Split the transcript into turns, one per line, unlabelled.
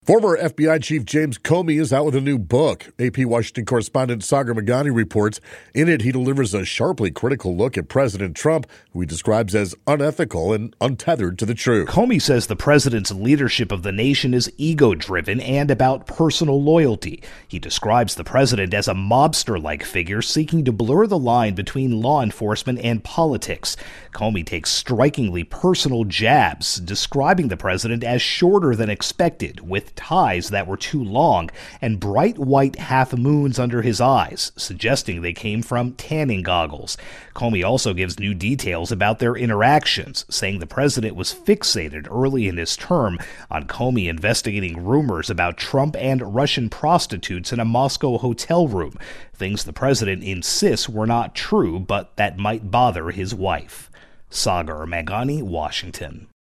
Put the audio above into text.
Former FBI Chief James Comey is out with a new book. AP Washington correspondent Sagar Meghani reports. In it, he delivers a sharply critical look at President Trump, who he describes as unethical and untethered to the truth.
Comey says the president's leadership of the nation is ego-driven and about personal loyalty. He describes the president as a mobster-like figure seeking to blur the line between law enforcement and politics. Comey takes strikingly personal jabs, describing the president as shorter than expected, with ties that were too long and bright white half-moons under his eyes, suggesting they came from tanning goggles. Comey also gives new details about their interactions, saying the president was fixated early in his term on Comey investigating rumors about Trump and Russian prostitutes in a Moscow hotel room, things the president insists were not true but that might bother his wife. Sagar Meghani, Washington.